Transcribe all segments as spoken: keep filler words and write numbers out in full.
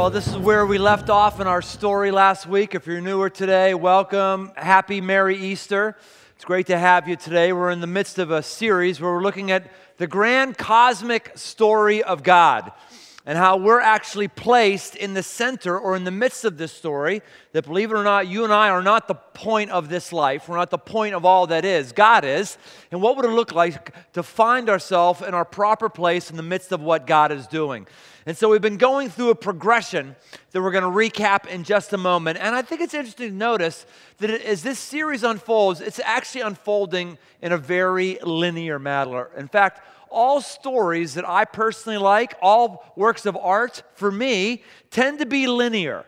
Well, this is where we left off in our story last week. If you're newer today, welcome. Happy Merry Easter. It's great to have you today. We're in the midst of a series where we're looking at the grand cosmic story of God and how we're actually placed in the center or in the midst of this story, that believe it or not, you and I are not the point of this life. We're not the point of all that is. God is. And what would it look like to find ourselves in our proper place in the midst of what God is doing? And so we've been going through a progression that we're going to recap in just a moment. And I think it's interesting to notice that as this series unfolds, it's actually unfolding in a very linear manner. In fact, all stories that I personally like, all works of art for me, tend to be linear.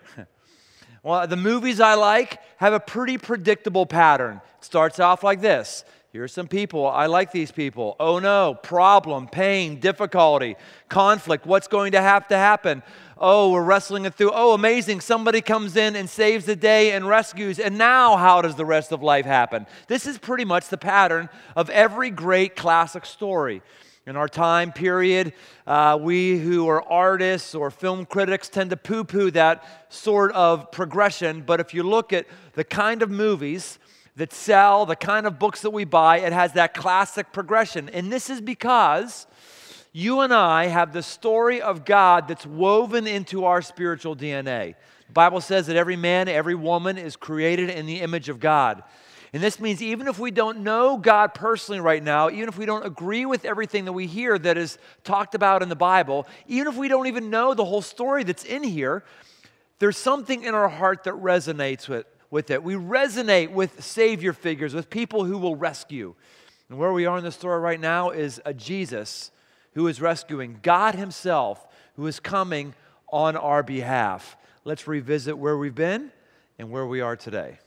Well, the movies I like have a pretty predictable pattern. It starts off like this. Here's some people. I like these people. Oh no, problem, pain, difficulty, conflict. What's going to have to happen? Oh, we're wrestling it through. Oh, amazing. Somebody comes in and saves the day and rescues. And now how does the rest of life happen? This is pretty much the pattern of every great classic story. In our time period, uh, we who are artists or film critics tend to poo-poo that sort of progression. But if you look at the kind of movies that sell, the kind of books that we buy, it has that classic progression. And this is because you and I have the story of God that's woven into our spiritual D N A. The Bible says that every man, every woman is created in the image of God. And this means even if we don't know God personally right now, even if we don't agree with everything that we hear that is talked about in the Bible, even if we don't even know the whole story that's in here, there's something in our heart that resonates with, with it. We resonate with Savior figures, with people who will rescue. And where we are in the story right now is a Jesus who is rescuing, God himself who is coming on our behalf. Let's revisit where we've been and where we are today.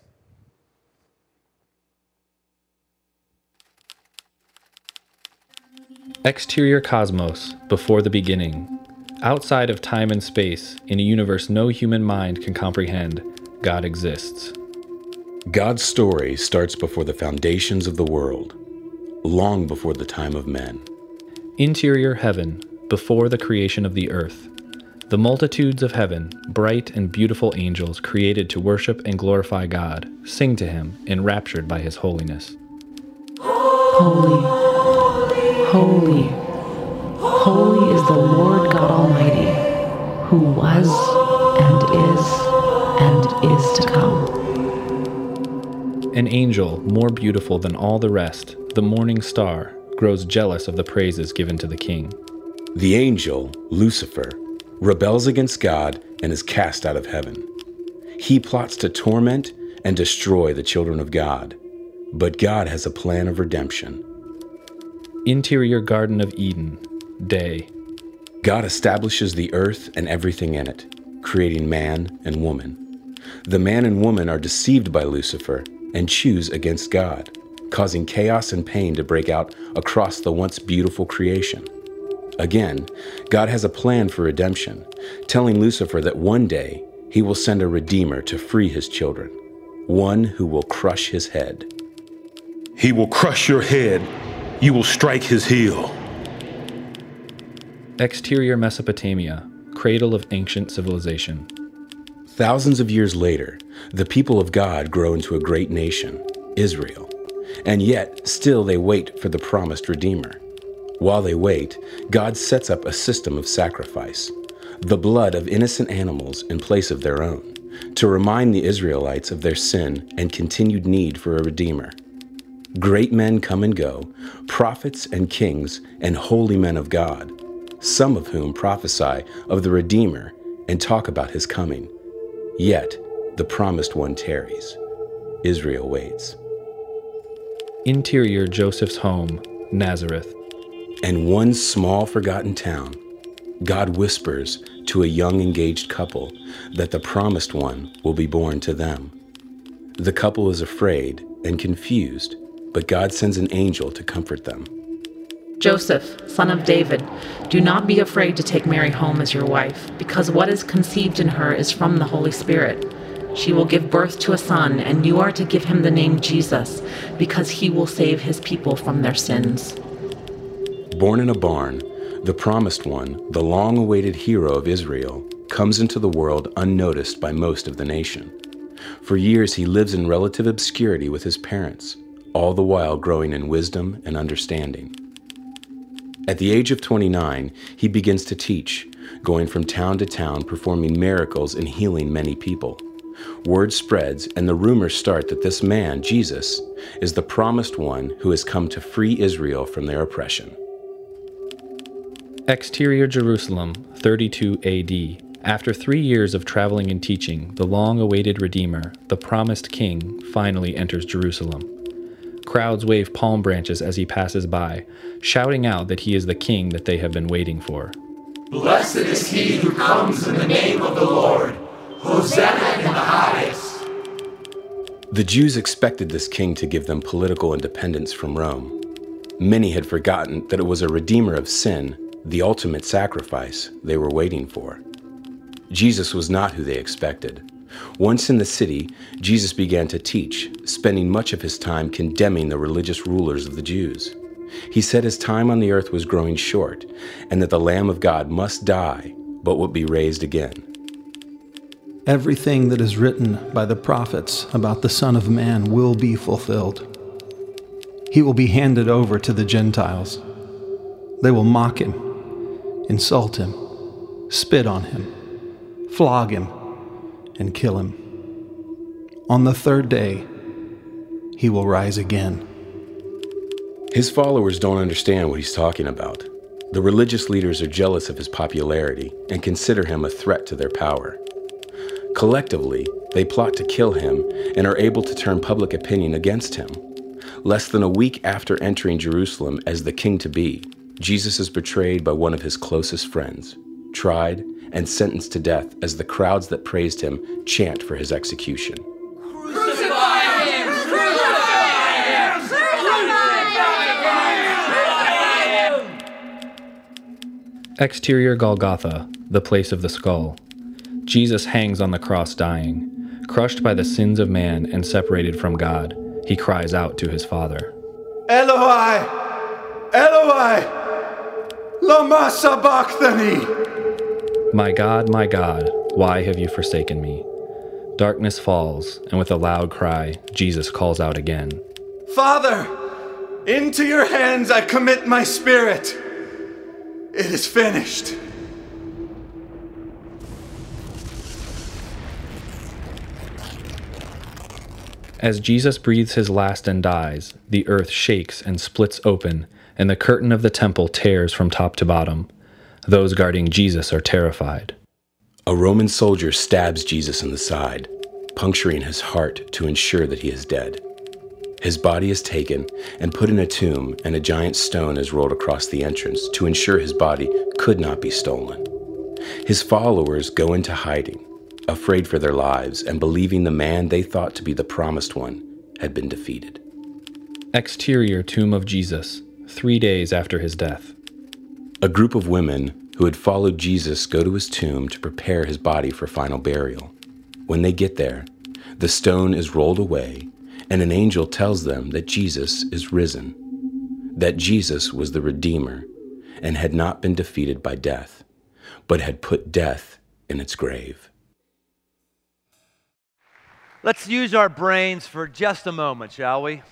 Exterior cosmos, before the beginning. Outside of time and space, in a universe no human mind can comprehend, God exists. God's story starts before the foundations of the world, long before the time of men. Interior heaven, before the creation of the earth. The multitudes of heaven, bright and beautiful angels created to worship and glorify God, sing to him, enraptured by his holiness. Holy. Holy, holy is the Lord God Almighty, who was, and is, and is to come. An angel, more beautiful than all the rest, the morning star, grows jealous of the praises given to the king. The angel, Lucifer, rebels against God and is cast out of heaven. He plots to torment and destroy the children of God, but God has a plan of redemption. Interior Garden of Eden, day. God establishes the earth and everything in it, creating man and woman. The man and woman are deceived by Lucifer and choose against God, causing chaos and pain to break out across the once beautiful creation. Again, God has a plan for redemption, telling Lucifer that one day he will send a redeemer to free his children, one who will crush his head. He will crush your head. You will strike his heel. Exterior Mesopotamia, cradle of ancient civilization. Thousands of years later, the people of God grow into a great nation, Israel, and yet still they wait for the promised Redeemer. While they wait, God sets up a system of sacrifice, the blood of innocent animals in place of their own, to remind the Israelites of their sin and continued need for a Redeemer. Great men come and go, prophets and kings and holy men of God, some of whom prophesy of the Redeemer and talk about his coming. Yet, the promised one tarries. Israel waits. Interior Joseph's home, Nazareth. And one small forgotten town, God whispers to a young engaged couple that the promised one will be born to them. The couple is afraid and confused, but God sends an angel to comfort them. Joseph, son of David, do not be afraid to take Mary home as your wife, because what is conceived in her is from the Holy Spirit. She will give birth to a son, and you are to give him the name Jesus, because he will save his people from their sins. Born in a barn, the promised one, the long-awaited hero of Israel, comes into the world unnoticed by most of the nation. For years, he lives in relative obscurity with his parents, all the while growing in wisdom and understanding. At the age of twenty-nine, he begins to teach, going from town to town performing miracles and healing many people. Word spreads, and the rumors start that this man, Jesus, is the promised one who has come to free Israel from their oppression. Exterior Jerusalem, thirty-two A D. After three years of traveling and teaching, the long-awaited Redeemer, the promised King, finally enters Jerusalem. Crowds wave palm branches as he passes by, shouting out that he is the king that they have been waiting for. Blessed is he who comes in the name of the Lord. Hosanna in the highest. The Jews expected this king to give them political independence from Rome. Many had forgotten that it was a redeemer of sin, the ultimate sacrifice, they were waiting for. Jesus was not who they expected. Once in the city, Jesus began to teach, spending much of his time condemning the religious rulers of the Jews. He said his time on the earth was growing short, and that the Lamb of God must die, but would be raised again. Everything that is written by the prophets about the Son of Man will be fulfilled. He will be handed over to the Gentiles. They will mock him, insult him, spit on him, flog him, and kill him. On the third day, he will rise again. His followers don't understand what he's talking about. The religious leaders are jealous of his popularity and consider him a threat to their power. Collectively, they plot to kill him and are able to turn public opinion against him. Less than a week after entering Jerusalem as the king-to-be, Jesus is betrayed by one of his closest friends, tried, and sentenced to death as the crowds that praised him chant for his execution. Crucify him! Crucify him! Crucify him! Exterior Golgotha, the place of the skull. Jesus hangs on the cross dying. Crushed by the sins of man and separated from God, he cries out to his Father. Eloi! Eloi! Lama sabachthani! My God, my God, why have you forsaken me? Darkness falls, and with a loud cry, Jesus calls out again. Father, into your hands I commit my spirit. It is finished. As Jesus breathes his last and dies, the earth shakes and splits open, and the curtain of the temple tears from top to bottom. Those guarding Jesus are terrified. A Roman soldier stabs Jesus in the side, puncturing his heart to ensure that he is dead. His body is taken and put in a tomb, and a giant stone is rolled across the entrance to ensure his body could not be stolen. His followers go into hiding, afraid for their lives and believing the man they thought to be the promised one had been defeated. Exterior tomb of Jesus, three days after his death. A group of women who had followed Jesus go to his tomb to prepare his body for final burial. When they get there, the stone is rolled away, and an angel tells them that Jesus is risen, that Jesus was the Redeemer and had not been defeated by death, but had put death in its grave. Let's use our brains for just a moment, shall we?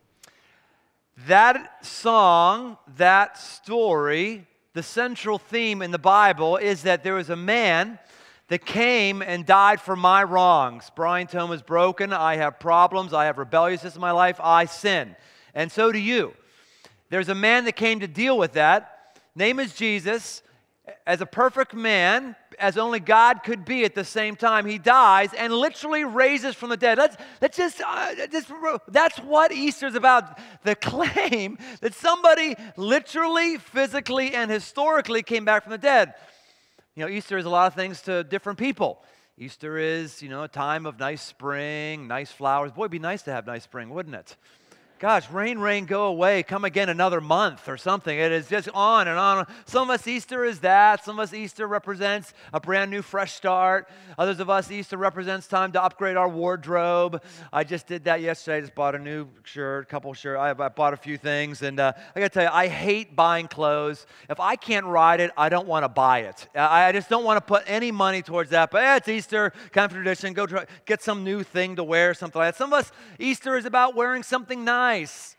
That song, that story, the central theme in the Bible is that there was a man that came and died for my wrongs. Brian Tome is broken. I have problems. I have rebelliousness in my life. I sin. And so do you. There's a man that came to deal with that. Name is Jesus. As a perfect man, as only God could be at the same time, he dies and literally raises from the dead. Let's, let's just, uh, just, that's what Easter's about. The claim that somebody literally, physically, and historically came back from the dead. You know, Easter is a lot of things to different people. Easter is, you know, a time of nice spring, nice flowers. Boy, it'd be nice to have nice spring, wouldn't it? gosh, rain, rain, go away, come again another month or something. It is just on and on. Some of us, Easter is that. Some of us, Easter represents a brand new, fresh start. Others of us, Easter represents time to upgrade our wardrobe. I just did that yesterday. I just bought a new shirt, a couple shirts. I, I bought a few things. And uh, I got to tell you, I hate buying clothes. If I can't ride it, I don't want to buy it. I, I just don't want to put any money towards that. But eh, it's Easter, kind of tradition. Go try, get some new thing to wear, something like that. Some of us, Easter is about wearing something nice.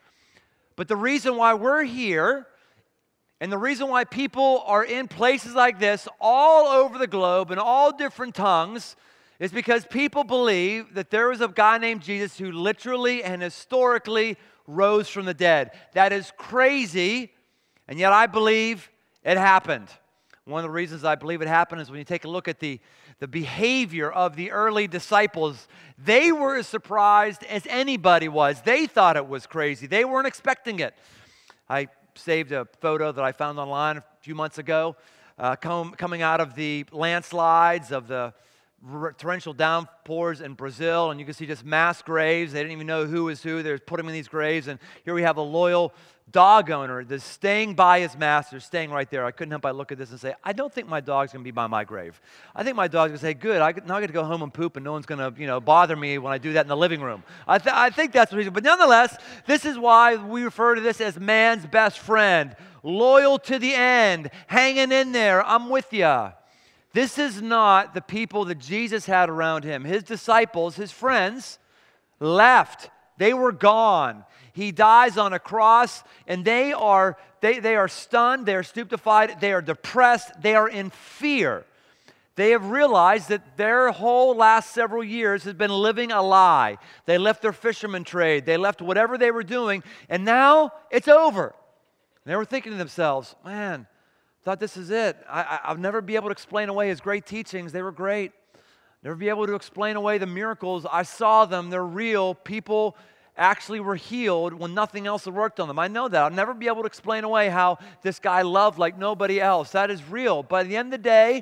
But the reason why we're here and the reason why people are in places like this all over the globe in all different tongues is because people believe that there was a guy named Jesus who literally and historically rose from the dead. That is crazy, and yet I believe it happened. One of the reasons I believe it happened is when you take a look at the, the behavior of the early disciples, they were as surprised as anybody was. They thought it was crazy. They weren't expecting it. I saved a photo that I found online a few months ago, uh, com- coming out of the landslides, of the r- torrential downpours in Brazil, and you can see just mass graves. They didn't even know who was who. They were putting them in these graves, and here we have a loyal dog owner that's staying by his master, staying right there. I couldn't help but look at this and say, I don't think my dog's going to be by my grave. I think my dog's going to say, good, I, now I get to go home and poop, and no one's going to, you know, bother me when I do that in the living room. I, th- I think that's the reason. But nonetheless, this is why we refer to this as man's best friend. Loyal to the end, hanging in there, I'm with you. This is not the people that Jesus had around him. His disciples, his friends, left. They were gone. He dies on a cross, and they are, they, they are stunned, they are stupefied, they are depressed, they are in fear. They have realized that their whole last several years has been living a lie. They left their fisherman trade, they left whatever they were doing, and now it's over. And they were thinking to themselves, man, I thought this is it. I, I, I'll never be able to explain away his great teachings. They were great. Never be able to explain away the miracles. I saw them. They're real. People actually were healed when nothing else had worked on them. I know that. I'll never be able to explain away how this guy loved like nobody else. That is real. But at the end of the day,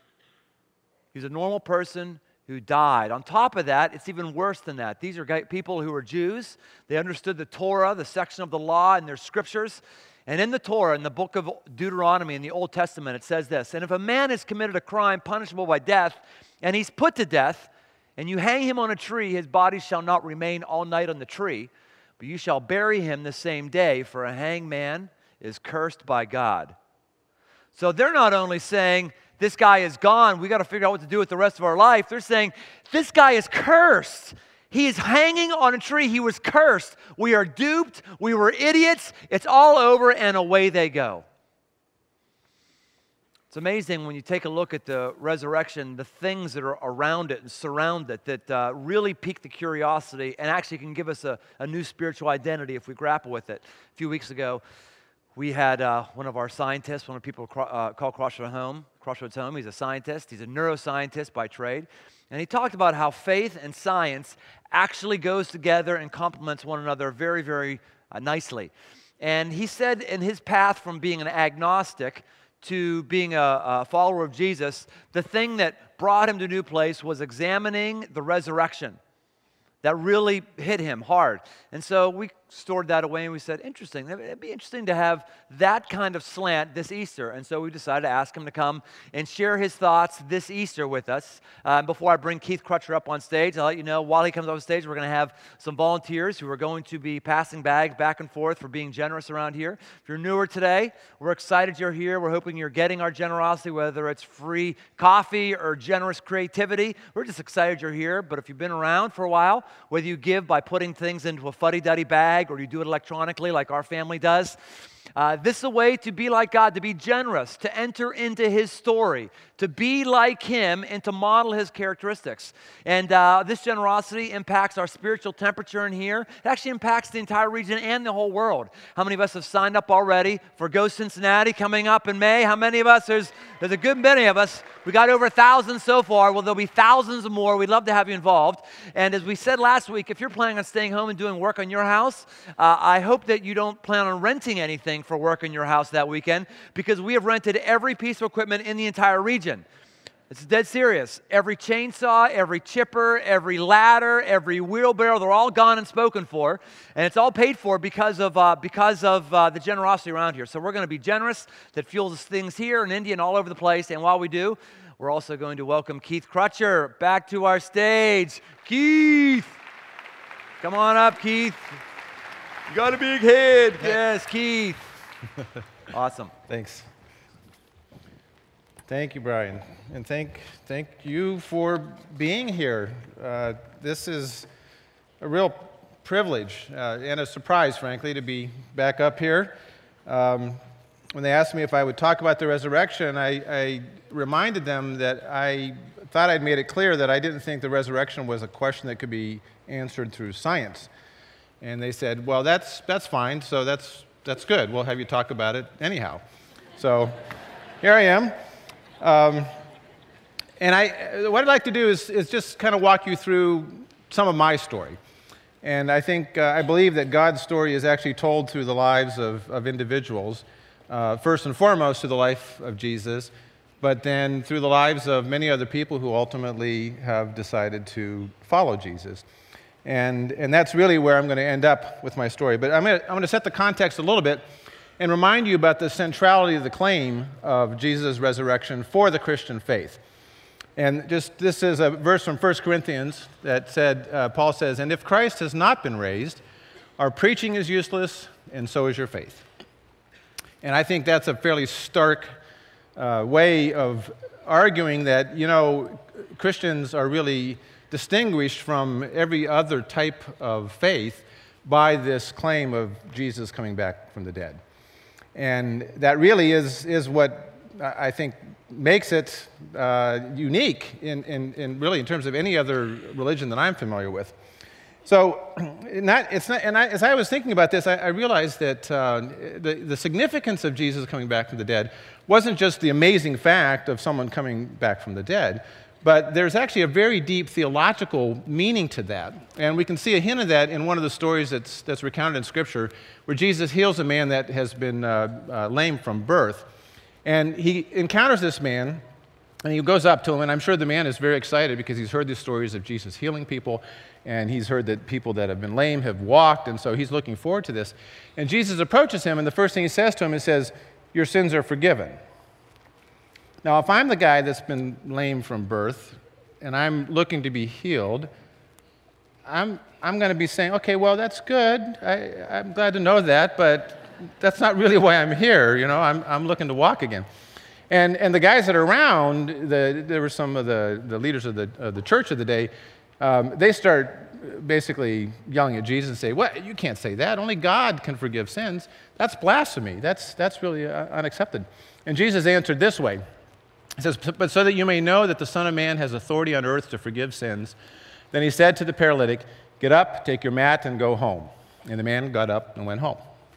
he's a normal person who died. On top of that, it's even worse than that. These are people who were Jews. They understood the Torah, the section of the law and their scriptures. And in the Torah, in the book of Deuteronomy, in the Old Testament, it says this, and if a man has committed a crime punishable by death, and he's put to death, and you hang him on a tree, his body shall not remain all night on the tree, but you shall bury him the same day, for a hanged man is cursed by God. So they're not only saying, this guy is gone, we got to figure out what to do with the rest of our life. They're saying, this guy is cursed. He is hanging on a tree. He was cursed. We are duped. We were idiots. It's all over, and away they go. It's amazing when you take a look at the resurrection, the things that are around it and surround it that uh, really pique the curiosity and actually can give us a, a new spiritual identity if we grapple with it. A few weeks ago, we had uh, one of our scientists, one of the people uh, called Crossroads Home. Crossroads Home. He's a scientist. He's a neuroscientist by trade. And he talked about how faith and science actually goes together and complements one another very, very uh, nicely. And he said in his path from being an agnostic to being a, a follower of Jesus, the thing that brought him to a new place was examining the resurrection. That really hit him hard. And so we stored that away and we said, interesting, it'd be interesting to have that kind of slant this Easter. And so we decided to ask him to come and share his thoughts this Easter with us. Uh, before I bring Keith Crutcher up on stage, I'll let you know, while he comes on stage, we're going to have some volunteers who are going to be passing bags back and forth for being generous around here. If you're newer today, we're excited you're here. We're hoping you're getting our generosity, whether it's free coffee or generous creativity. We're just excited you're here. But if you've been around for a while, whether you give by putting things into a fuddy-duddy bag or you do it electronically like our family does, uh, this is a way to be like God, to be generous, to enter into His story, to be like Him, and to model His characteristics. And uh, this generosity impacts our spiritual temperature in here. It actually impacts the entire region and the whole world. How many of us have signed up already for Go Cincinnati coming up in May? How many of us? There's, there's a good many of us. We got over a thousand so far. Well, there'll be thousands more. We'd love to have you involved. And as we said last week, if you're planning on staying home and doing work on your house, uh, I hope that you don't plan on renting anything for work in your house that weekend, because we have rented every piece of equipment in the entire region. It's dead serious. Every chainsaw, every chipper, every ladder, every wheelbarrow, they're all gone and spoken for. And it's all paid for because of, uh, because of uh, the generosity around here. So we're going to be generous. That fuels things here in India and all over the place. And while we do, we're also going to welcome Keith Crutcher back to our stage. Keith! Come on up, Keith. You got a big head. Yes, Keith. Awesome. Thanks. Thank you, Brian, and thank thank you for being here. Uh, this is a real privilege uh, and a surprise, frankly, to be back up here. Um, when they asked me if I would talk about the resurrection, I, I reminded them that I thought I'd made it clear that I didn't think the resurrection was a question that could be answered through science. And they said, "Well, that's that's fine. So that's that's good. We'll have you talk about it anyhow." So here I am. Um, and I, what I'd like to do is, is just kind of walk you through some of my story. And I think, uh, I believe that God's story is actually told through the lives of, of individuals, uh, first and foremost through the life of Jesus, but then through the lives of many other people who ultimately have decided to follow Jesus. And, and that's really where I'm going to end up with my story. But I'm going to, I'm going to set the context a little bit and remind you about the centrality of the claim of Jesus' resurrection for the Christian faith. And just this is a verse from First Corinthians that said, uh, Paul says, "And if Christ has not been raised, our preaching is useless, and so is your faith." And I think that's a fairly stark uh, way of arguing that, you know, Christians are really distinguished from every other type of faith by this claim of Jesus coming back from the dead. And that really is, is what I think makes it uh, unique in, in, in really in terms of any other religion that I'm familiar with. So, not, it's not, and I, as I was thinking about this, I, I realized that uh, the, the significance of Jesus coming back from the dead wasn't just the amazing fact of someone coming back from the dead, but there's actually a very deep theological meaning to that. And we can see a hint of that in one of the stories that's, that's recounted in Scripture, where Jesus heals a man that has been uh, uh, lame from birth. And he encounters this man, and he goes up to him, and I'm sure the man is very excited because he's heard these stories of Jesus healing people, and he's heard that people that have been lame have walked, and so he's looking forward to this. And Jesus approaches him, and the first thing he says to him, he says, "Your sins are forgiven." Now, if I'm the guy that's been lame from birth and I'm looking to be healed, I'm, I'm going to be saying, okay, well, that's good. I, I'm glad to know that, but that's not really why I'm here. You know, I'm, I'm looking to walk again. And, and the guys that are around, the, there were some of the, the leaders of the, of the church of the day, um, they start basically yelling at Jesus and say, "What? You can't say that. Only God can forgive sins. That's blasphemy. That's, that's really uh, unaccepted." And Jesus answered this way. He says, "But so that you may know that the Son of Man has authority on earth to forgive sins." Then he said to the paralytic, "Get up, take your mat, and go home." And the man got up and went home.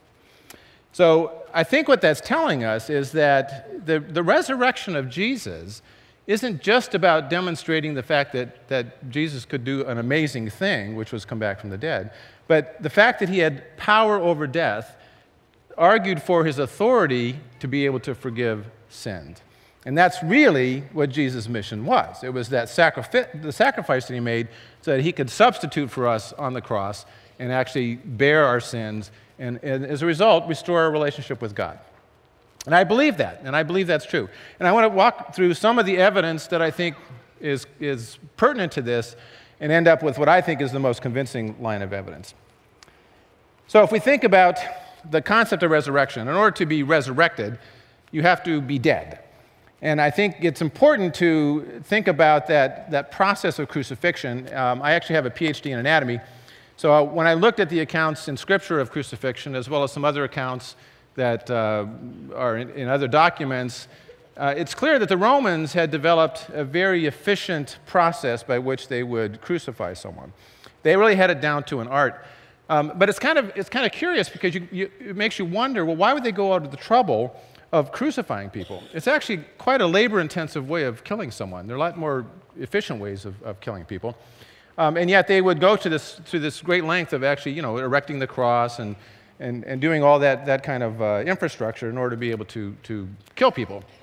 So I think what that's telling us is that the, the resurrection of Jesus isn't just about demonstrating the fact that, that Jesus could do an amazing thing, which was come back from the dead, but the fact that he had power over death argued for his authority to be able to forgive sins. And that's really what Jesus' mission was. It was that sacrifice, the sacrifice that he made so that he could substitute for us on the cross and actually bear our sins and, and as a result, restore our relationship with God. And I believe that, and I believe that's true. And I want to walk through some of the evidence that I think is, is pertinent to this and end up with what I think is the most convincing line of evidence. So if we think about the concept of resurrection, in order to be resurrected, you have to be dead. And I think it's important to think about that, that process of crucifixion. Um, I actually have a P H D in anatomy. So uh, when I looked at the accounts in Scripture of crucifixion, as well as some other accounts that uh, are in, in other documents, uh, it's clear that the Romans had developed a very efficient process by which they would crucify someone. They really had it down to an art. Um, but it's kind of, it's kind of curious because you, you, it makes you wonder, well, why would they go out of the trouble of crucifying people? It's actually quite a labor-intensive way of killing someone. There are a lot more efficient ways of, of killing people. Um, and yet they would go to this, to this great length of actually, you know, erecting the cross and, and, and doing all that, that kind of uh, infrastructure in order to be able to, to kill people.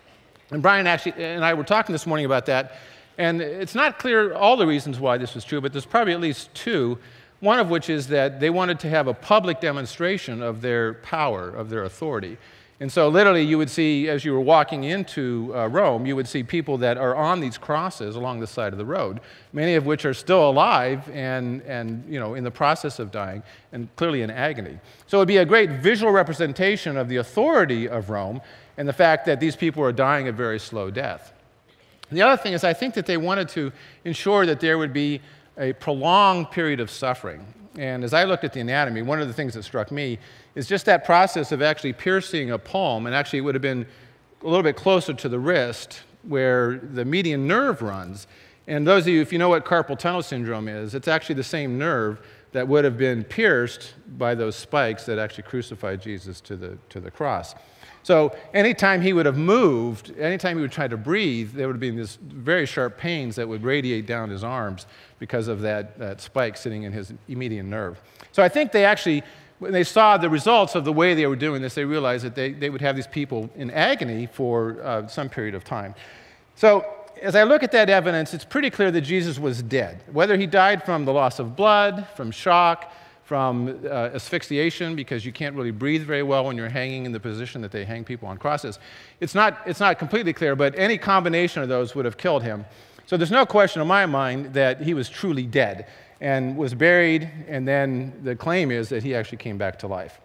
And Brian actually and I were talking this morning about that, and it's not clear all the reasons why this was true, but there's probably at least two, one of which is that they wanted to have a public demonstration of their power, of their authority. And so literally you would see, as you were walking into uh, Rome, you would see people that are on these crosses along the side of the road, many of which are still alive and, and you know, in the process of dying and clearly in agony. So it would be a great visual representation of the authority of Rome and the fact that these people are dying a very slow death. The other thing is I think that they wanted to ensure that there would be a prolonged period of suffering. And as I looked at the anatomy, one of the things that struck me is just that process of actually piercing a palm, and actually it would have been a little bit closer to the wrist where the median nerve runs. And those of you, if you know what carpal tunnel syndrome is, it's actually the same nerve that would have been pierced by those spikes that actually crucified Jesus to the, to the cross. So anytime he would have moved, anytime he would try to breathe, there would have been these very sharp pains that would radiate down his arms because of that, that spike sitting in his median nerve. So I think they actually, when they saw the results of the way they were doing this, they realized that they, they would have these people in agony for uh, some period of time. So as I look at that evidence, it's pretty clear that Jesus was dead. Whether he died from the loss of blood, from shock, from uh, asphyxiation, because you can't really breathe very well when you're hanging in the position that they hang people on crosses. It's not, it's not completely clear, but any combination of those would have killed him. So there's no question in my mind that he was truly dead and was buried, and then the claim is that he actually came back to life.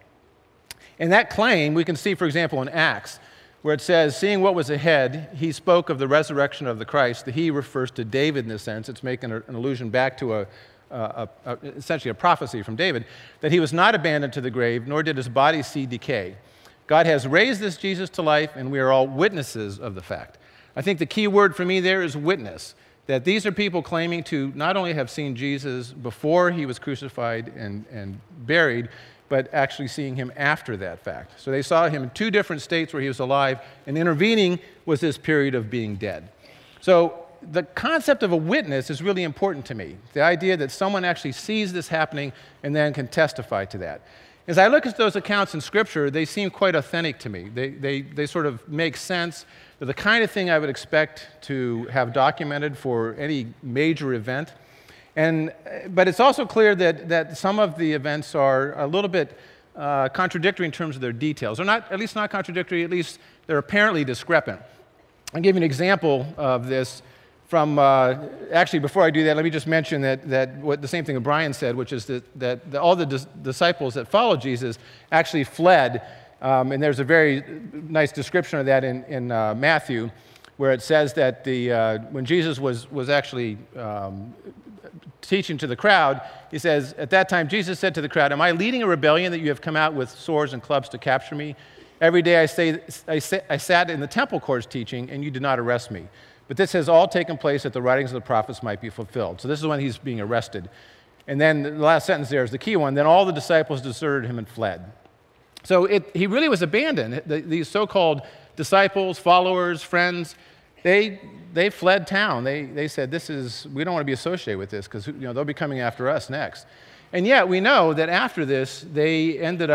And that claim we can see, for example, in Acts, where it says, seeing what was ahead, he spoke of the resurrection of the Christ. The he refers to David in this sense. It's making an allusion back to a Uh, a, a, essentially a prophecy from David, that he was not abandoned to the grave, nor did his body see decay. God has raised this Jesus to life, and we are all witnesses of the fact. I think the key word for me there is witness, that these are people claiming to not only have seen Jesus before he was crucified and, and buried, but actually seeing him after that fact. So they saw him in two different states where he was alive, and intervening was this period of being dead. So the concept of a witness is really important to me. The idea that someone actually sees this happening and then can testify to that. As I look at those accounts in Scripture, they seem quite authentic to me. They, they, they sort of make sense. They're the kind of thing I would expect to have documented for any major event. And, but it's also clear that, that some of the events are a little bit uh, contradictory in terms of their details. They're not, at least not contradictory, at least they're apparently discrepant. I'll give you an example of this. From, uh, actually, before I do that, let me just mention that, that what the same thing that Brian said, which is that, that, that all the dis- disciples that followed Jesus actually fled. Um, and there's a very nice description of that in, in uh, Matthew, where it says that the, uh, when Jesus was, was actually um, teaching to the crowd, he says, at that time, Jesus said to the crowd, am I leading a rebellion that you have come out with swords and clubs to capture me? Every day I, say, I, say, I sat in the temple courts teaching, and you did not arrest me. But this has all taken place that the writings of the prophets might be fulfilled. So this is when he's being arrested. And then the last sentence there is the key one. Then all the disciples deserted him and fled. So it, he really was abandoned. The, these so-called disciples, followers, friends, they, they fled town. They, they said, this is, we don't want to be associated with this because you know, they'll be coming after us next. And yet we know that after this, they ended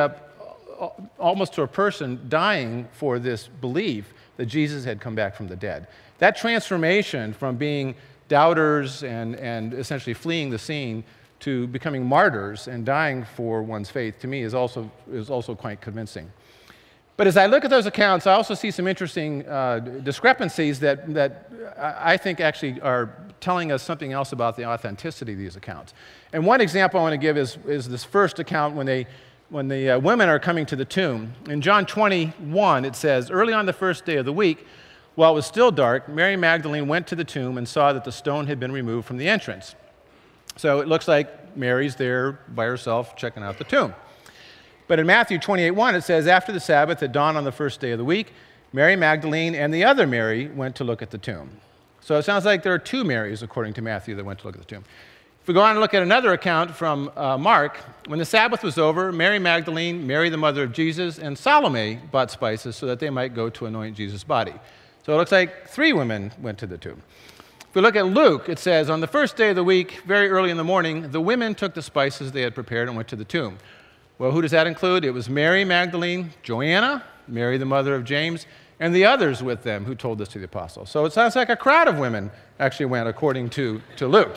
up almost to a person dying for this belief that Jesus had come back from the dead. That transformation from being doubters and, and essentially fleeing the scene to becoming martyrs and dying for one's faith, to me, is also, is also quite convincing. But as I look at those accounts, I also see some interesting uh, discrepancies that, that I think actually are telling us something else about the authenticity of these accounts. And one example I want to give is, is this first account when, they, when the uh, women are coming to the tomb. In John twenty-one, it says, early on the first day of the week, while it was still dark, Mary Magdalene went to the tomb and saw that the stone had been removed from the entrance. So it looks like Mary's there by herself checking out the tomb. But in Matthew twenty-eight one, it says, after the Sabbath at dawn on the first day of the week, Mary Magdalene and the other Mary went to look at the tomb. So it sounds like there are two Marys, according to Matthew, that went to look at the tomb. If we go on and look at another account from uh, Mark, when the Sabbath was over, Mary Magdalene, Mary the mother of Jesus, and Salome bought spices so that they might go to anoint Jesus' body. So it looks like three women went to the tomb. If we look at Luke, it says, on the first day of the week, very early in the morning, the women took the spices they had prepared and went to the tomb. Well, who does that include? It was Mary Magdalene, Joanna, Mary the mother of James, and the others with them who told this to the apostles. So it sounds like a crowd of women actually went, according to, to Luke.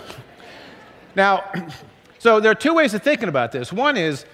Now, so there are two ways of thinking about this. One is,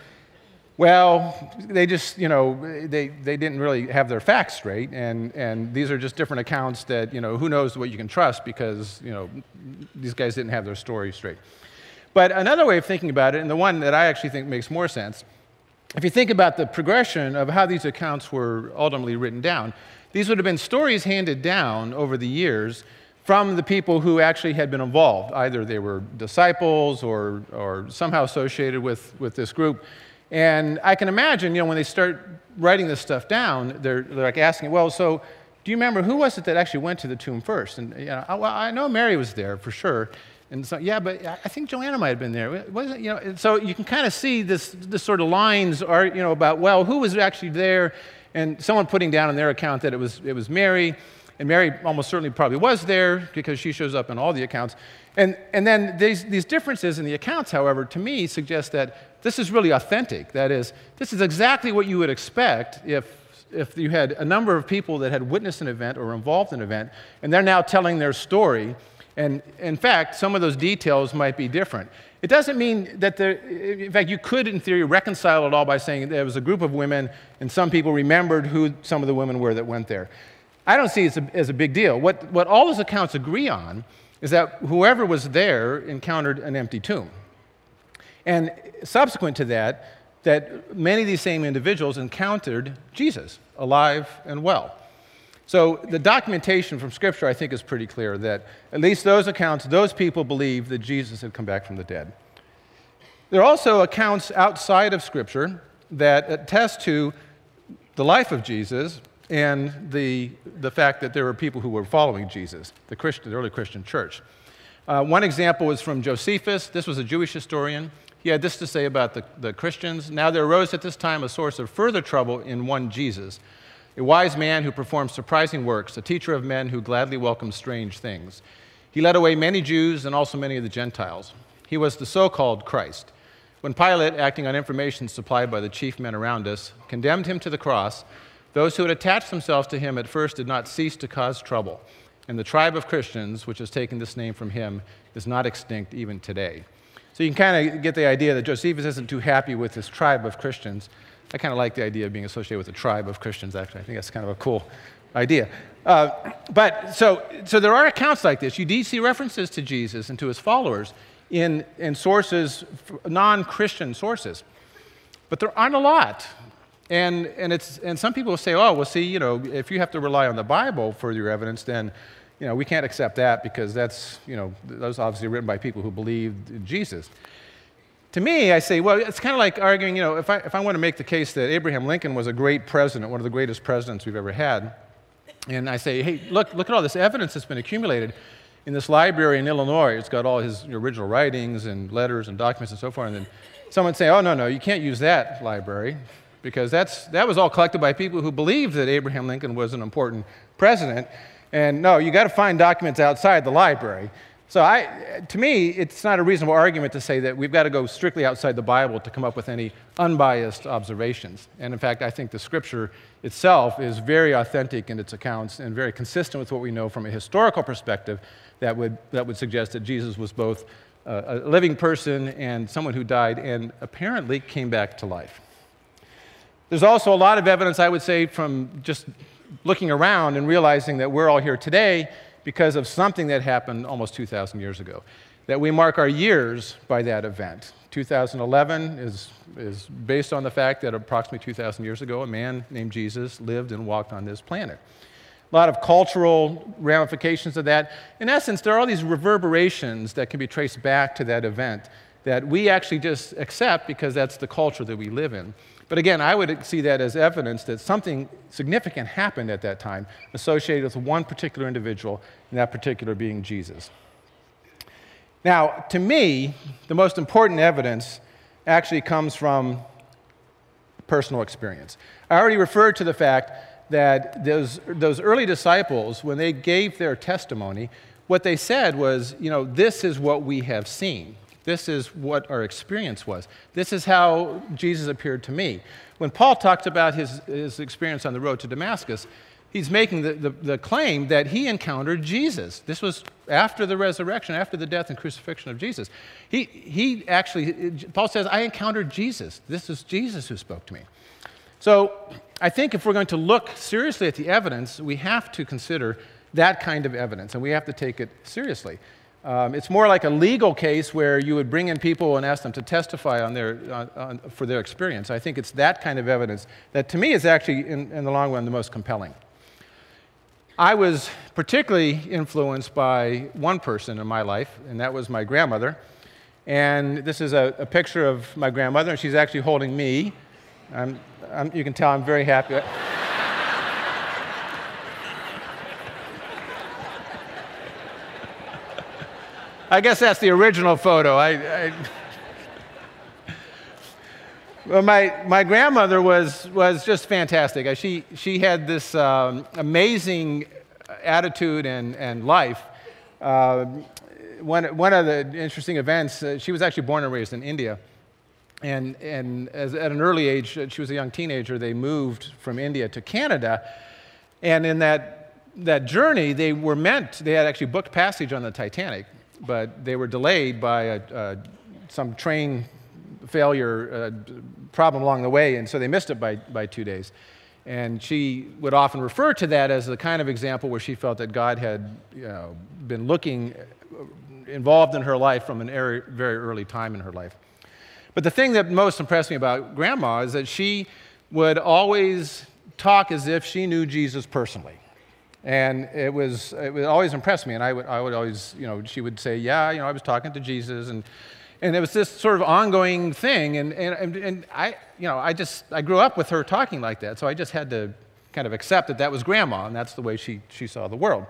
well, they just, you know, they, they didn't really have their facts straight, and, and these are just different accounts that, you know, who knows what you can trust because, you know, these guys didn't have their story straight. But another way of thinking about it, and the one that I actually think makes more sense, if you think about the progression of how these accounts were ultimately written down, these would have been stories handed down over the years from the people who actually had been involved. Either they were disciples or, or somehow associated with, with this group. And I can imagine, you know, when they start writing this stuff down, they're, they're like asking, well, so do you remember who was it that actually went to the tomb first? And you know, well, I know Mary was there for sure. And so, yeah, but I think Joanna might have been there. Wasn't, you know, and so you can kind of see this, this sort of lines are, you know, about, well, who was actually there? And someone putting down in their account that it was, it was Mary. And Mary almost certainly probably was there because she shows up in all the accounts. And, and then these, these differences in the accounts, however, to me suggest that this is really authentic. That is, this is exactly what you would expect if, if you had a number of people that had witnessed an event or were involved in an event, and they're now telling their story. And in fact, some of those details might be different. It doesn't mean that there, in fact, you could, in theory, reconcile it all by saying there was a group of women and some people remembered who some of the women were that went there. I don't see it as a, as a big deal. What, what all those accounts agree on is that whoever was there encountered an empty tomb. And subsequent to that, that many of these same individuals encountered Jesus, alive and well. So the documentation from Scripture, I think, is pretty clear that at least those accounts, those people believed that Jesus had come back from the dead. There are also accounts outside of Scripture that attest to the life of Jesus and the, the fact that there were people who were following Jesus, the, Christian, the early Christian church. Uh, one example was from Josephus. This was a Jewish historian. He had this to say about the, the Christians. Now there arose at this time a source of further trouble in one Jesus, a wise man who performed surprising works, a teacher of men who gladly welcomed strange things. He led away many Jews and also many of the Gentiles. He was the so-called Christ. When Pilate, acting on information supplied by the chief men around us, condemned him to the cross, those who had attached themselves to him at first did not cease to cause trouble. And the tribe of Christians, which has taken this name from him, is not extinct even today. So you can kind of get the idea that Josephus isn't too happy with this tribe of Christians. I kind of like the idea of being associated with a tribe of Christians, actually. I think that's kind of a cool idea. Uh, but so, so there are accounts like this. You do see references to Jesus and to his followers in, in sources, non-Christian sources. But there aren't a lot. And, and, it's, and some people say, oh, well, see, you know, if you have to rely on the Bible for your evidence, then, you know, we can't accept that because that's, you know, that was obviously written by people who believed in Jesus. To me, I say, well, it's kind of like arguing, you know, if I, if I want to make the case that Abraham Lincoln was a great president, one of the greatest presidents we've ever had, and I say, hey, look, look at all this evidence that's been accumulated in this library in Illinois. It's got all his original writings and letters and documents and so forth. And then someone say, oh, no, no, you can't use that library because that's, that was all collected by people who believed that Abraham Lincoln was an important president. And no, you got to find documents outside the library. So I, to me, it's not a reasonable argument to say that we've got to go strictly outside the Bible to come up with any unbiased observations. And in fact, I think the Scripture itself is very authentic in its accounts and very consistent with what we know from a historical perspective that would, that would suggest that Jesus was both a, a living person and someone who died and apparently came back to life. There's also a lot of evidence, I would say, from just looking around and realizing that we're all here today because of something that happened almost two thousand years ago, that we mark our years by that event. two thousand eleven is, is based on the fact that approximately two thousand years ago, a man named Jesus lived and walked on this planet. A lot of cultural ramifications of that. In essence, there are all these reverberations that can be traced back to that event that we actually just accept because that's the culture that we live in. But again, I would see that as evidence that something significant happened at that time associated with one particular individual, and that particular being Jesus. Now, to me, the most important evidence actually comes from personal experience. I already referred to the fact that those, those early disciples, when they gave their testimony, what they said was, you know, this is what we have seen. This is what our experience was. This is how Jesus appeared to me. When Paul talked about his, his experience on the road to Damascus, he he's making the, the, the claim that he encountered Jesus. This was after the resurrection, after the death and crucifixion of Jesus. He, he actually, Paul says, I encountered Jesus. This is Jesus who spoke to me. So I think if we're going to look seriously at the evidence, we have to consider that kind of evidence, and we have to take it seriously. Um, it's more like a legal case where you would bring in people and ask them to testify on their, on, on, for their experience. I think it's that kind of evidence that, to me, is actually, in, in the long run, the most compelling. I was particularly influenced by one person in my life, and that was my grandmother. And this is a, a picture of my grandmother, and she's actually holding me. I'm, I'm, you can tell I'm very happy. I guess that's the original photo. I, I well, my, my grandmother was, was just fantastic. She, she had this um, amazing attitude and, and life. Uh, one, one of the interesting events, uh, she was actually born and raised in India. And, and as, at an early age, she was a young teenager, they moved from India to Canada. And in that, that journey, they were meant, they had actually booked passage on the Titanic, but they were delayed by a, uh, some train failure uh, problem along the way, and so they missed it by, by two days. And she would often refer to that as the kind of example where she felt that God had you know, been looking, involved in her life from a very, very early time in her life. But the thing that most impressed me about Grandma is that she would always talk as if she knew Jesus personally. And it was, it would always impress me, and I would, I would always, you know, she would say, yeah, you know, I was talking to Jesus, and, and it was this sort of ongoing thing, and, and, and I, you know, I just, I grew up with her talking like that, so I just had to kind of accept that that was Grandma, and that's the way she, she saw the world.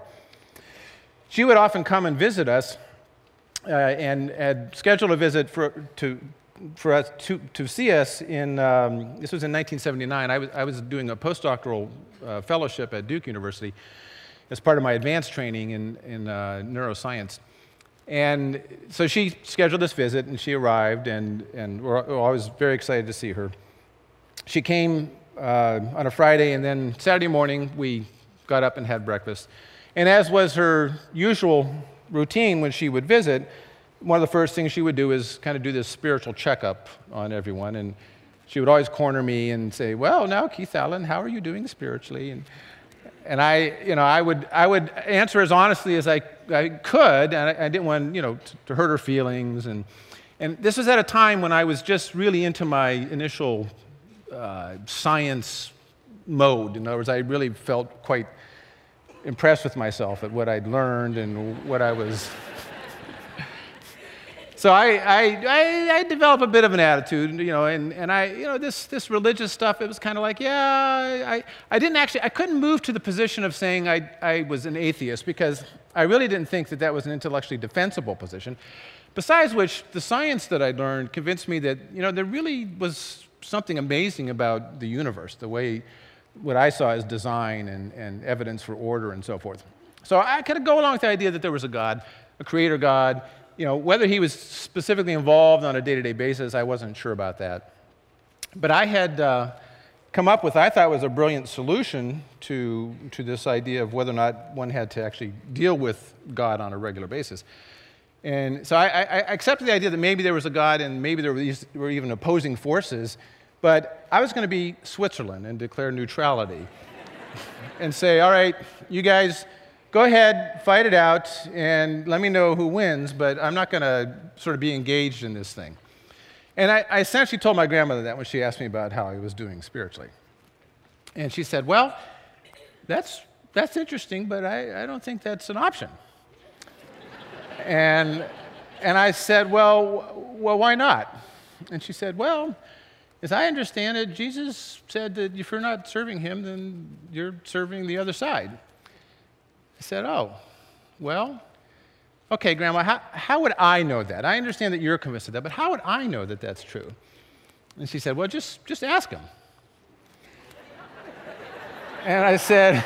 She would often come and visit us, uh, and had scheduled a visit for, to, for us to, to see us in, um, this was in nineteen seventy-nine, I was, I was doing a postdoctoral uh, fellowship at Duke University as part of my advanced training in, in uh, neuroscience. And so she scheduled this visit, and she arrived, and, and we're, we're always very excited to see her. She came uh, on a Friday, and then Saturday morning, we got up and had breakfast. And as was her usual routine when she would visit, one of the first things she would do is kind of do this spiritual checkup on everyone. And she would always corner me and say, well, now, Keith Allen, how are you doing spiritually? And, and I, you know, I would, I would answer as honestly as I, I could, and I, I didn't want, you know, to, to hurt her feelings. And, and this was at a time when I was just really into my initial uh, science mode. In other words, I really felt quite impressed with myself at what I'd learned and what I was... So I, I, I, I developed a bit of an attitude, you know, and, and I, you know, this, this religious stuff, it was kind of like, yeah, I, I didn't actually, I couldn't move to the position of saying I, I was an atheist because I really didn't think that that was an intellectually defensible position. Besides which, the science that I learned convinced me that, you know, there really was something amazing about the universe, the way, what I saw as design and, and evidence for order and so forth. So I kind of go along with the idea that there was a God, a creator God. You know, whether he was specifically involved on a day-to-day basis, I wasn't sure about that. But I had uh, come up with, I thought was a brilliant solution to, to this idea of whether or not one had to actually deal with God on a regular basis. And so I, I, I accepted the idea that maybe there was a God and maybe there were, these, were even opposing forces, but I was going to be Switzerland and declare neutrality and say, all right, you guys, go ahead, fight it out, and let me know who wins, but I'm not going to sort of be engaged in this thing. And I, I essentially told my grandmother that when she asked me about how I was doing spiritually. And she said, well, that's, that's interesting, but I, I don't think that's an option. and, and I said, well, well, why not? And she said, well, as I understand it, Jesus said that if you're not serving him, then you're serving the other side. I said, oh, well, okay, Grandma, how, how would I know that? I understand that you're convinced of that, but how would I know that that's true? And she said, well, just, just ask him. And I said,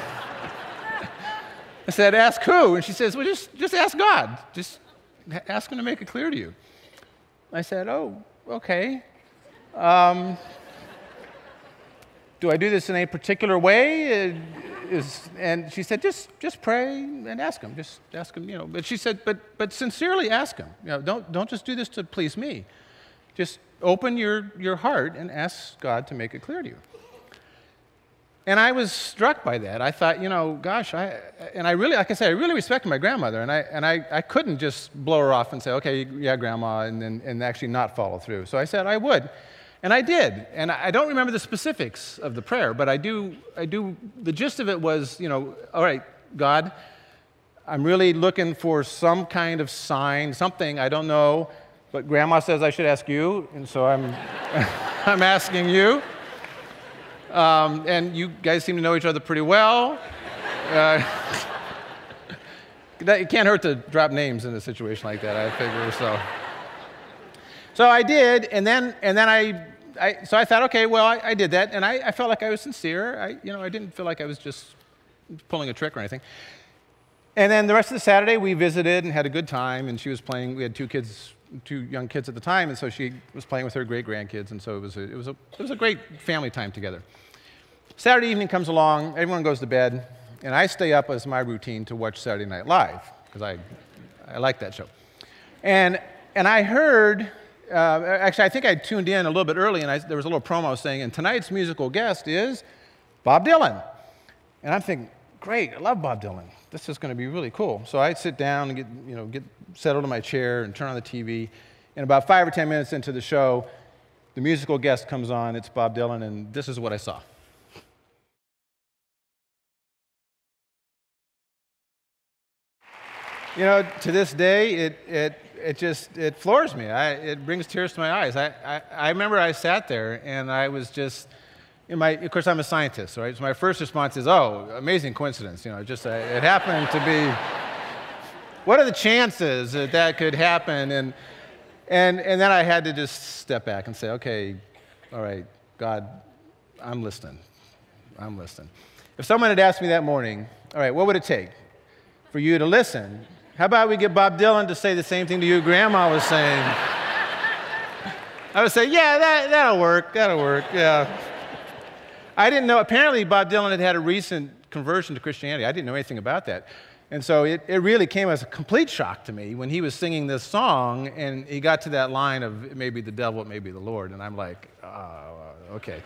I said, ask who? And she says, well, just, just ask God. Just ask him to make it clear to you. I said, oh, okay. Um, do I do this in a particular way? Uh, is, and she said, just, just pray and ask him. Just ask him, you know. But she said, but, but sincerely ask him. You know, don't, don't just do this to please me. Just open your, your heart and ask God to make it clear to you. And I was struck by that. I thought, you know, gosh, I, and I really, like I said, I really respected my grandmother, and I, and I, I couldn't just blow her off and say, okay, yeah, Grandma, and then and actually not follow through. So I said I would, and I did. And I don't remember the specifics of the prayer, but I do, I do, the gist of it was, you know, all right, God, I'm really looking for some kind of sign, something, I don't know, but Grandma says I should ask you, and so I'm, I'm asking you. Um, and you guys seem to know each other pretty well. Uh, it can't hurt to drop names in a situation like that, I figure. So, so I did, and then and then I, I so I thought, okay, well, I, I did that, and I, I felt like I was sincere. I, you know, I didn't feel like I was just pulling a trick or anything. And then the rest of the Saturday, we visited and had a good time. And she was playing. We had two kids. two young kids at the time, and so she was playing with her great-grandkids, and so it was a, it was a, it was a great family time together. Saturday evening comes along, everyone goes to bed, and I stay up as my routine to watch Saturday Night Live, because I, I like that show. And, and I heard, uh, actually I think I tuned in a little bit early, and I, there was a little promo saying, and tonight's musical guest is Bob Dylan. And I'm thinking, great, I love Bob Dylan. This is going to be really cool. So I sit down and get, you know, get settled in my chair and turn on the T V. And about five or ten minutes into the show, the musical guest comes on. It's Bob Dylan, and this is what I saw. You know, to this day, it it it just it floors me. I, it brings tears to my eyes. I, I I remember I sat there and I was just. In my, of course, I'm a scientist, right? So my first response is, oh, amazing coincidence. You know, just uh, it happened to be, what are the chances that that could happen? And, and, and then I had to just step back and say, okay, all right, God, I'm listening. I'm listening. If someone had asked me that morning, all right, what would it take for you to listen? How about we get Bob Dylan to say the same thing to you Grandma was saying? I would say, yeah, that, that'll work, that'll work, yeah. I didn't know, apparently Bob Dylan had had a recent conversion to Christianity. I didn't know anything about that. And so it, it really came as a complete shock to me when he was singing this song and he got to that line of, it may be the devil, it may be the Lord. And I'm like, oh, okay.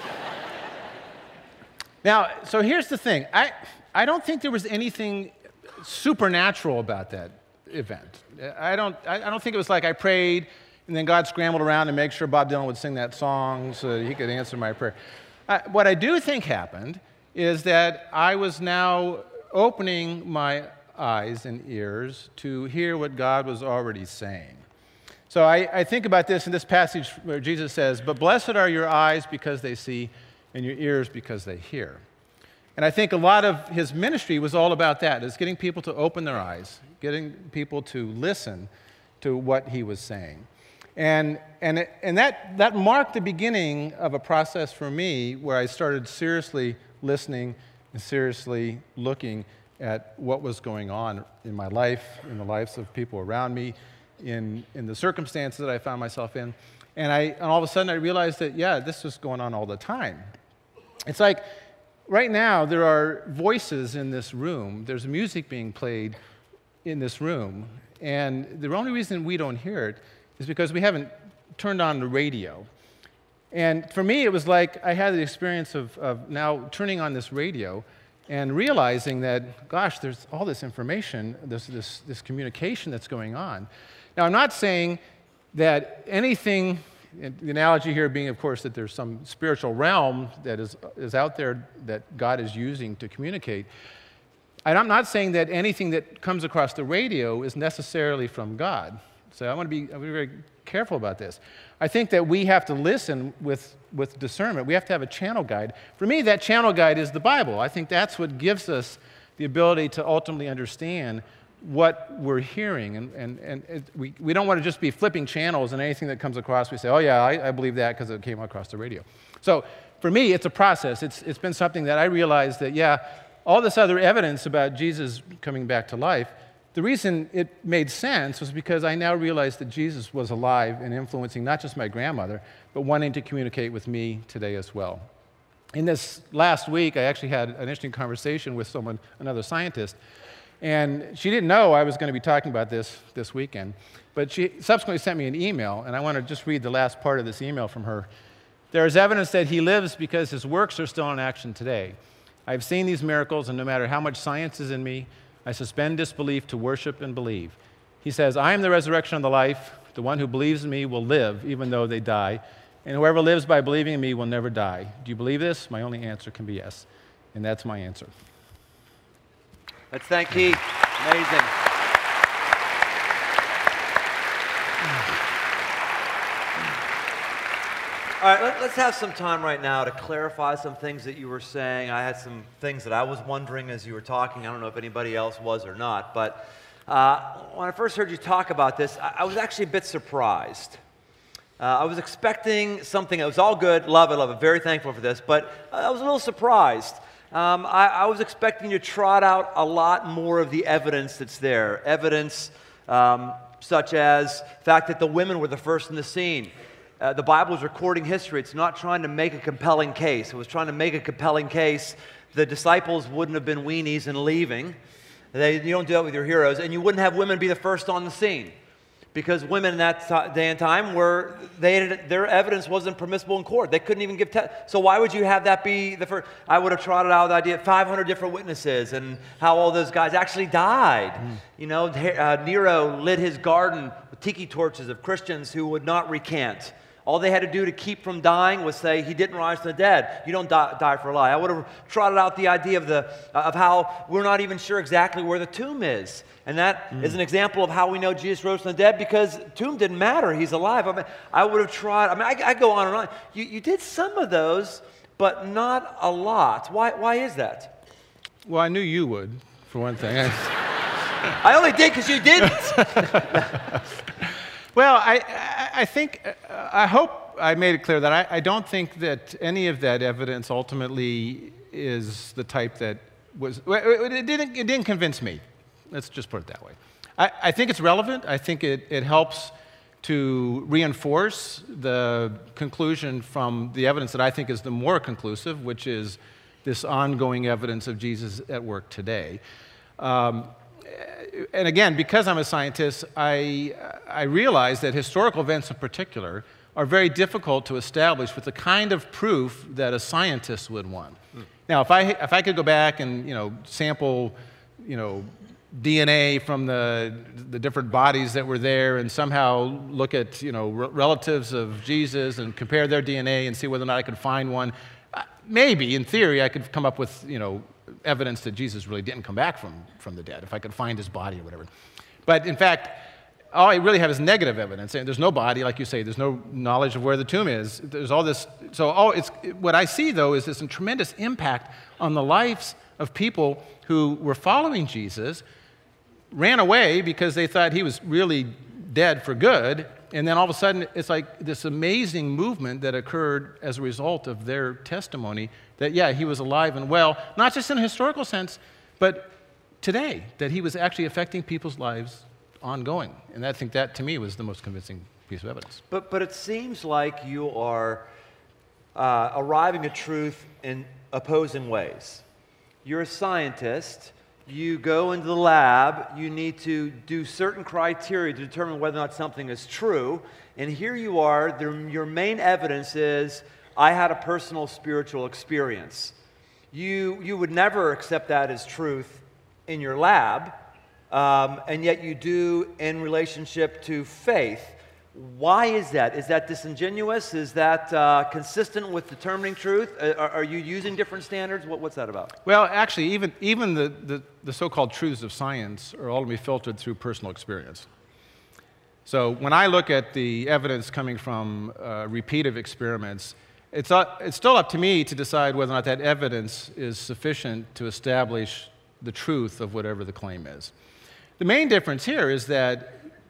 Now, so here's the thing. I, I don't think there was anything supernatural about that event. I don't, I, I don't think it was like I prayed and then God scrambled around to make sure Bob Dylan would sing that song so that he could answer my prayer. Uh, what I do think happened is that I was now opening my eyes and ears to hear what God was already saying. So I, I think about this in this passage where Jesus says, but blessed are your eyes because they see and your ears because they hear. And I think a lot of his ministry was all about that, is getting people to open their eyes, getting people to listen to what he was saying. And, and, it, and that, that marked the beginning of a process for me where I started seriously listening and seriously looking at what was going on in my life, in the lives of people around me, in, in the circumstances that I found myself in. And, I, and all of a sudden I realized that, yeah, this was going on all the time. It's like right now there are voices in this room. There's music being played in this room. And the only reason we don't hear it is because we haven't turned on the radio. And for me, it was like I had the experience of, of now turning on this radio and realizing that, gosh, there's all this information, there's this, this communication that's going on. Now, I'm not saying that anything, the analogy here being, of course, that there's some spiritual realm that is, is out there that God is using to communicate. And I'm not saying that anything that comes across the radio is necessarily from God. So I want to be, I want to be very careful about this. I think that we have to listen with, with discernment. We have to have a channel guide. For me, that channel guide is the Bible. I think that's what gives us the ability to ultimately understand what we're hearing. And, and, and it, we, we don't want to just be flipping channels and anything that comes across, we say, oh yeah, I, I believe that because it came across the radio. So for me, it's a process. It's, it's been something that I realized that, yeah, all this other evidence about Jesus coming back to life, the reason it made sense was because I now realized that Jesus was alive and influencing not just my grandmother, but wanting to communicate with me today as well. in this last week, I actually had an interesting conversation with someone, another scientist, and she didn't know I was going to be talking about this this weekend, but she subsequently sent me an email, and I want to just read the last part of this email from her. There is evidence that he lives because his works are still in action today. I've seen these miracles, and no matter how much science is in me, I suspend disbelief to worship and believe. He says, I am the resurrection and the life. The one who believes in me will live, even though they die. And whoever lives by believing in me will never die. Do you believe this? My only answer can be yes. And that's my answer. Let's thank Keith. Amazing. All right, let, let's have some time right now to clarify some things that you were saying. I had some things that I was wondering as you were talking. I don't know if anybody else was or not, but uh, when I first heard you talk about this, I, I was actually a bit surprised. Uh, I was expecting something. It was all good. Love it, love it. Very thankful for this. But I was a little surprised. Um, I, I was expecting you to trot out a lot more of the evidence that's there. Evidence um, such as the fact that the women were the first in the scene. Uh, the Bible is recording history. It's not trying to make a compelling case. It was trying to make a compelling case. The disciples wouldn't have been weenies and leaving. They, you don't do that with your heroes. And you wouldn't have women be the first on the scene. Because women in that t- day and time were, they had, their evidence wasn't permissible in court. They couldn't even give te- So why would you have that be the first? I would have trotted out the idea of five hundred different witnesses and how all those guys actually died. Mm. You know, uh, Nero lit his garden with tiki torches of Christians who would not recant. All they had to do to keep from dying was say, he didn't rise from the dead. You don't die, die for a lie. I would have trotted out the idea of, the, of how we're not even sure exactly where the tomb is. And that mm. is an example of how we know Jesus rose from the dead, because the tomb didn't matter. He's alive. I mean, I would have tried. I mean, I, I go on and on. You, you did some of those, but not a lot. Why, why is that? Well, I knew you would, for one thing. I only did because you didn't. Well, I, I think, I hope I made it clear that I, I don't think that any of that evidence ultimately is the type that was, it didn't, it didn't convince me. Let's just put it that way. I, I think it's relevant. I think it, it helps to reinforce the conclusion from the evidence that I think is the more conclusive, which is this ongoing evidence of Jesus at work today. Um, And again, because I'm a scientist, I, I realize that historical events in particular are very difficult to establish with the kind of proof that a scientist would want. Mm. Now, if I, if I could go back and you know, sample you know, D N A from the, the different bodies that were there and somehow look at you know, re- relatives of Jesus and compare their D N A and see whether or not I could find one, maybe, in theory, I could come up with you know, evidence that Jesus really didn't come back from, from the dead, if I could find his body or whatever. But in fact, all I really have is negative evidence. And there's no body, like you say, there's no knowledge of where the tomb is. There's all this, so all it's, what I see, though, is this tremendous impact on the lives of people who were following Jesus, ran away because they thought he was really dead for good, and then all of a sudden, it's like this amazing movement that occurred as a result of their testimony that, yeah, he was alive and well, not just in a historical sense, but today, that he was actually affecting people's lives ongoing. And I think that, to me, was the most convincing piece of evidence. But, but it seems like you are uh, arriving at truth in opposing ways. You're a scientist. You go into the lab, you need to do certain criteria to determine whether or not something is true. And here you are, the, your main evidence is, I had a personal spiritual experience. You, you would never accept that as truth in your lab, um, and yet you do in relationship to faith. Why is that? Is that disingenuous? Is that uh, consistent with determining truth? Are, are you using different standards? What, what's that about? Well, actually, even, even the, the, the so-called truths of science are ultimately filtered through personal experience. So when I look at the evidence coming from uh, repeated experiments, it's, uh, it's still up to me to decide whether or not that evidence is sufficient to establish the truth of whatever the claim is. The main difference here is that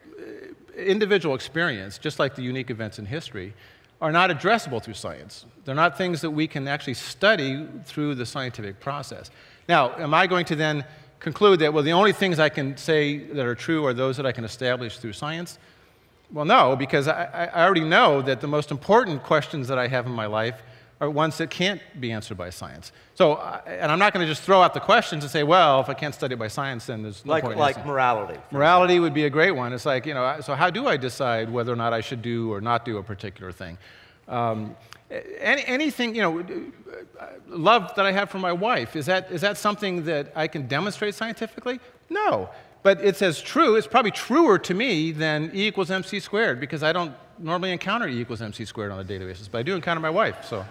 individual experience, just like the unique events in history, are not addressable through science. They're not things that we can actually study through the scientific process. Now, am I going to then conclude that, well, the only things I can say that are true are those that I can establish through science? Well, no, because I, I already know that the most important questions that I have in my life are ones that can't be answered by science. So, uh, and I'm not going to just throw out the questions and say, well, if I can't study it by science, then there's no like, point in Like answering. morality. Morality would be a great one. It's like, you know, so how do I decide whether or not I should do or not do a particular thing? Um, any, anything, you know, love that I have for my wife, is that, is that something that I can demonstrate scientifically? No. But it's as true, it's probably truer to me than E equals mc squared, because I don't normally encounter E equals mc squared on a daily basis, but I do encounter my wife, so.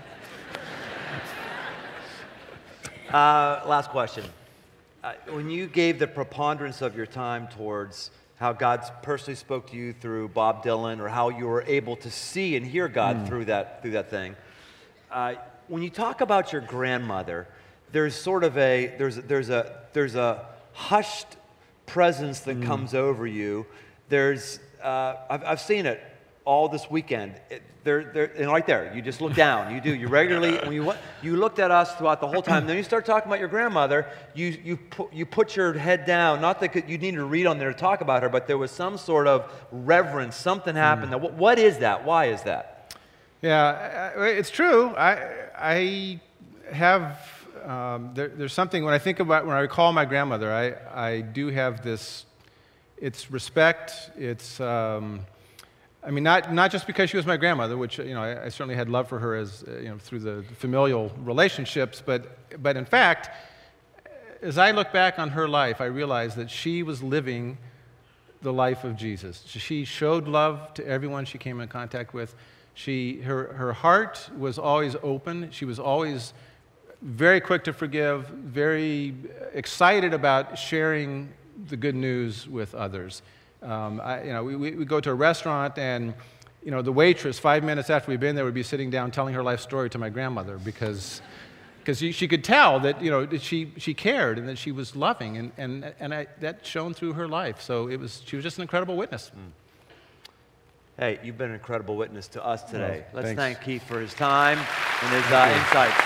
Uh, last question. Uh, when you gave the preponderance of your time towards how God personally spoke to you through Bob Dylan, or how you were able to see and hear God mm. through that through that thing, uh, when you talk about your grandmother, there's sort of a there's there's a there's a hushed presence that mm. comes over you. There's uh, I've, I've seen it all this weekend. It, They're, they're, and right there, you just look down. You do. You regularly, when you, you looked at us throughout the whole time. Then you start talking about your grandmother. You, you, put, you put your head down. Not that you needed to read on there to talk about her, but there was some sort of reverence. Something happened. Mm. What, what is that? Why is that? Yeah, it's true. I, I have, um, there, there's something, when I think about, when I recall my grandmother, I, I do have this, it's respect, it's, um, I mean, not, not just because she was my grandmother, which, you know, I, I certainly had love for her as, uh, you know, through the familial relationships, but, but in fact, as I look back on her life, I realize that she was living the life of Jesus. She showed love to everyone she came in contact with. She, her, her heart was always open. She was always very quick to forgive, very excited about sharing the good news with others. Um, I, you know, we, we go to a restaurant, and you know, the waitress, five minutes after we've been there, would be sitting down telling her life story to my grandmother, because because she, she could tell that, you know, that she she cared and that she was loving, and and and I, that shone through her life. So it was she was just an incredible witness. Mm. Hey, you've been an incredible witness to us today. Well, Let's thanks. thank Keith for his time and his uh, insights.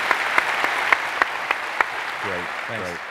Great, Thanks. great.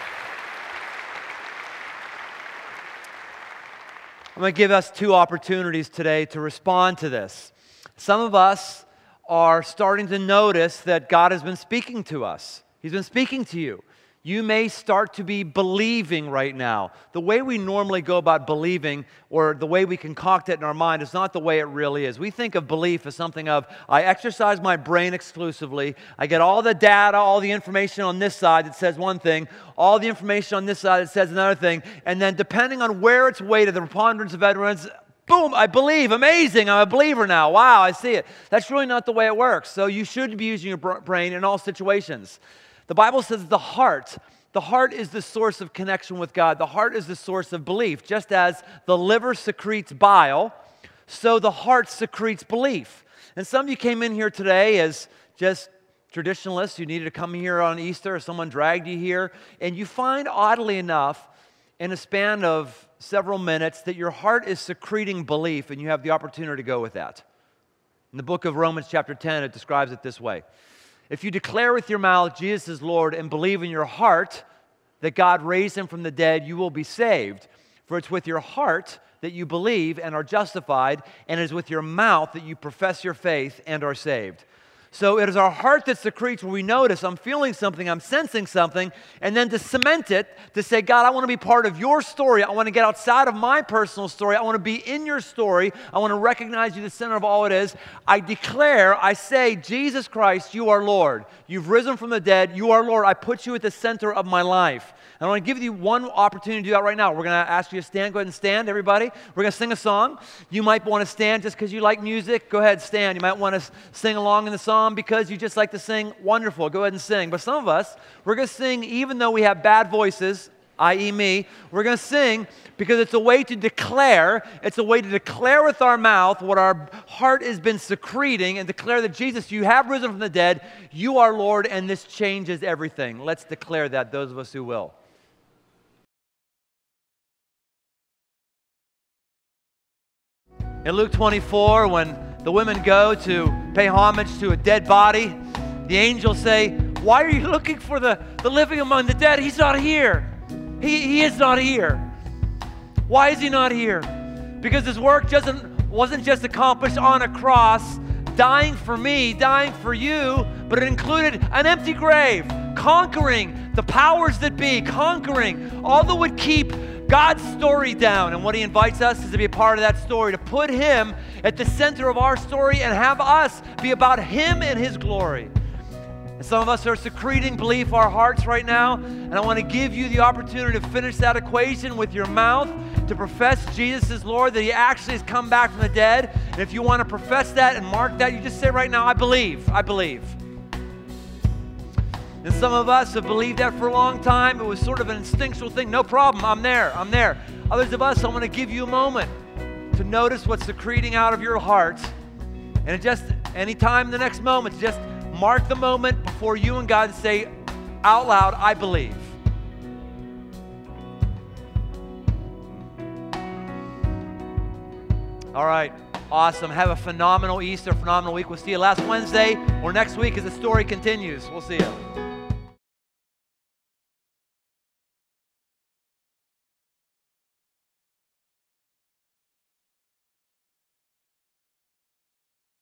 I'm going to give us two opportunities today to respond to this. Some of us are starting to notice that God has been speaking to us. He's been speaking to you. You may start to be believing right now. The way we normally go about believing, or the way we concoct it in our mind, is not the way it really is. We think of belief as something of, I exercise my brain exclusively, I get all the data, all the information on this side that says one thing, all the information on this side that says another thing, and then depending on where it's weighted, the preponderance of evidence, boom, I believe, amazing, I'm a believer now, wow, I see it. That's really not the way it works. So you should be using your brain in all situations. The Bible says the heart, the heart is the source of connection with God. The heart is the source of belief. Just as the liver secretes bile, so the heart secretes belief. And some of you came in here today as just traditionalists. You needed to come here on Easter, or someone dragged you here, and you find, oddly enough, in a span of several minutes, that your heart is secreting belief, and you have the opportunity to go with that. In the book of Romans chapter ten, it describes it this way. If you declare with your mouth Jesus is Lord and believe in your heart that God raised him from the dead, you will be saved. For it's with your heart that you believe and are justified, and it is with your mouth that you profess your faith and are saved. So it is our heart that secretes, where we notice, I'm feeling something, I'm sensing something, and then to cement it, to say, God, I want to be part of your story. I want to get outside of my personal story. I want to be in your story. I want to recognize you the center of all it is. I declare, I say, Jesus Christ, you are Lord. You've risen from the dead. You are Lord. I put you at the center of my life. And I want to give you one opportunity to do that right now. We're going to ask you to stand. Go ahead and stand, everybody. We're going to sing a song. You might want to stand just because you like music. Go ahead, stand. You might want to sing along in the song because you just like to sing. Wonderful. Go ahead and sing. But some of us, we're going to sing even though we have bad voices, that is me. We're going to sing because it's a way to declare. It's a way to declare with our mouth what our heart has been secreting, and declare that Jesus, you have risen from the dead. You are Lord, and this changes everything. Let's declare that, those of us who will. In Luke twenty-four, when the women go to pay homage to a dead body, the angels say, why are you looking for the, the living among the dead? He's not here. He, he is not here. Why is he not here? Because his work doesn't, wasn't just accomplished on a cross, dying for me, dying for you, but it included an empty grave, conquering the powers that be, conquering all that would keep God's story down. And what he invites us is to be a part of that story, to put him at the center of our story and have us be about him and his glory. And some of us are secreting belief in our hearts right now, and I want to give you the opportunity to finish that equation with your mouth, to profess Jesus is Lord, that he actually has come back from the dead. And if you want to profess that and mark that, you just say right now, I believe, I believe. And some of us have believed that for a long time. It was sort of an instinctual thing. No problem, I'm there, I'm there. Others of us, I want to give you a moment to notice what's secreting out of your heart. And just anytime in the next moment, just mark the moment before you and God and say out loud, I believe. All right, awesome. Have a phenomenal Easter, phenomenal week. We'll see you last Wednesday or next week as the story continues. We'll see you.